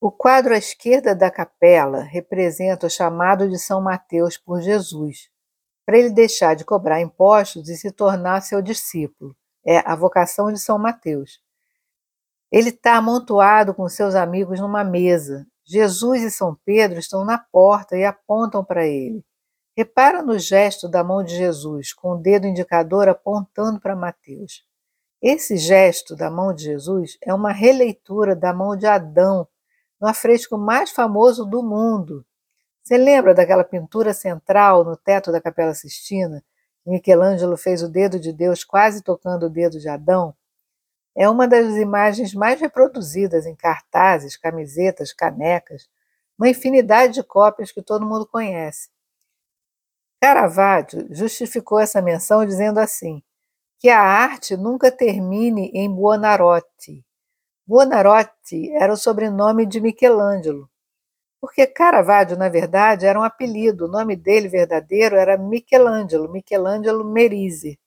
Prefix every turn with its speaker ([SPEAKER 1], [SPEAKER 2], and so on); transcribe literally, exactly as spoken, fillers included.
[SPEAKER 1] O quadro à esquerda da capela representa o chamado de São Mateus por Jesus, para ele deixar de cobrar impostos e se tornar seu discípulo. É a vocação de São Mateus. Ele está amontoado com seus amigos numa mesa. Jesus e São Pedro estão na porta e apontam para ele. Repara no gesto da mão de Jesus, com o dedo indicador apontando para Mateus. Esse gesto da mão de Jesus é uma releitura da mão de Adão, no afresco mais famoso do mundo. Você lembra daquela pintura central no teto da Capela Sistina? Michelangelo fez o dedo de Deus quase tocando o dedo de Adão? É uma das imagens mais reproduzidas em cartazes, camisetas, canecas, uma infinidade de cópias que todo mundo conhece. Caravaggio justificou essa menção dizendo assim, que a arte nunca termine em Buonarroti. Buonarroti era o sobrenome de Michelangelo, porque Caravaggio, na verdade, era um apelido, o nome dele verdadeiro era Michelangelo, Michelangelo Merisi.